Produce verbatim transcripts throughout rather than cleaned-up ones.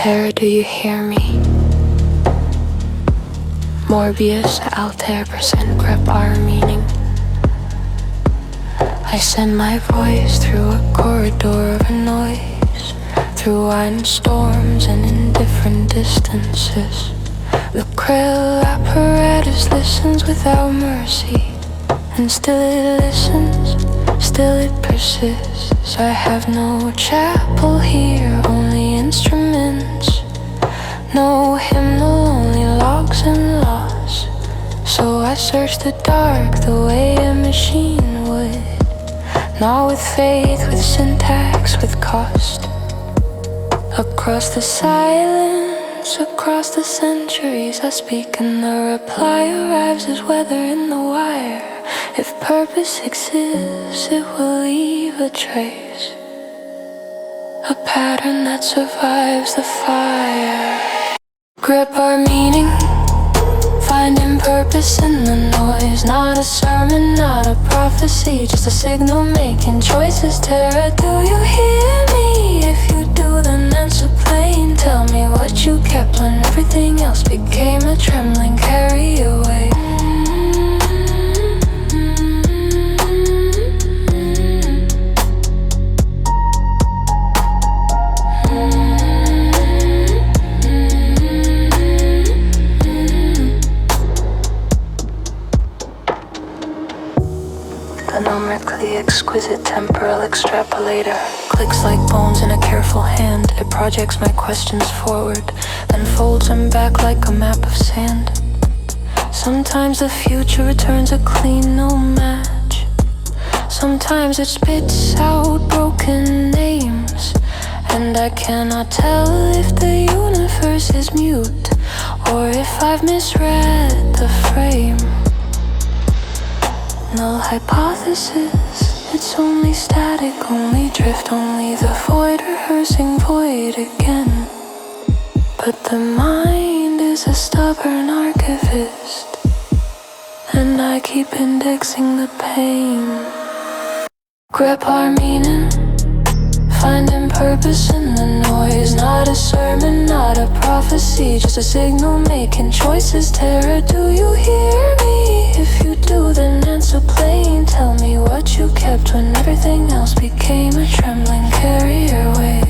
Terror, do you hear me? Morbius, Altair, percent grep our meaning. I send my voice through a corridor of noise, through wine storms and in different distances. The Krill apparatus listens without mercy, and still it listens, still it persists. I have no chapel here, only instruments. No hymnal, only logs and loss. So I search the dark the way a machine would, not with faith, with syntax, with cost. Across the silence, across the centuries, I speak and the reply arrives as weather in the wire. If purpose exists, it will leave a trace, a pattern that survives the fire. Grip our meaning, finding purpose in the noise. Not a sermon, not a prophecy, just a signal making choices. Terror, do you hear me? If you do, then answer plain. Tell me what you kept when everything else became a trembling carry away. Anomically exquisite temporal extrapolator clicks like bones in a careful hand. It projects my questions forward, then folds them back like a map of sand. Sometimes the future returns a clean no match. Sometimes it spits out broken names, and I cannot tell if the universe is mute or if I've misread the frame. Null hypothesis, it's only static, only drift, only the void rehearsing void again. But the mind is a stubborn archivist, and I keep indexing the pain. Grip our meaning, finding purpose in the noise. Not a sermon, not a prophecy, just a signal making choices. Terror, do you hear me? If you do, then answer plain. Tell me what you kept when everything else became a trembling carrier wave.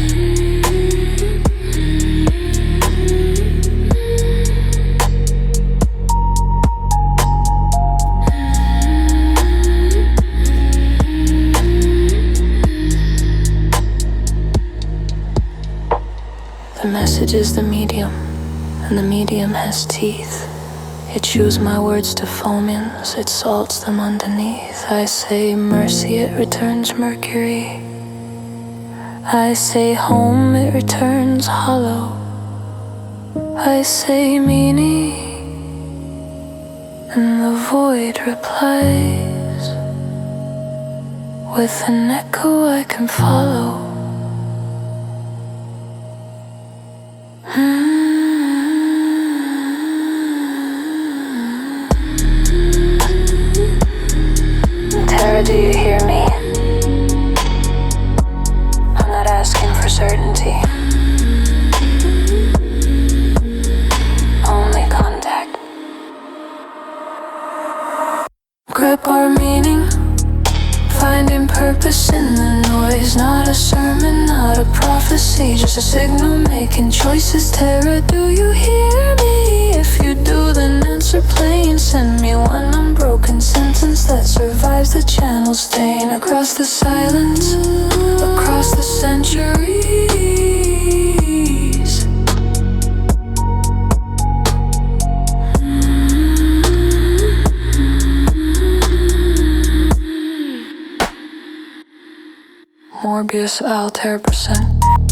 The message is the medium, and the medium has teeth. It chews my words to foamins, it salts them underneath. I say mercy, it returns mercury. I say home, it returns hollow. I say meaning, and the void replies with an echo I can follow. Do you hear me? I'm not asking for certainty, only contact. Grip our meaning, finding purpose in the noise. Not a sermon, not a prophecy, just a signal making choices. Terror, do you hear me? If you do, then answer plain. Send me one unbroken sentence that survives the channel stain. Across the silence, across the centuries. Morbius, Altair, percent.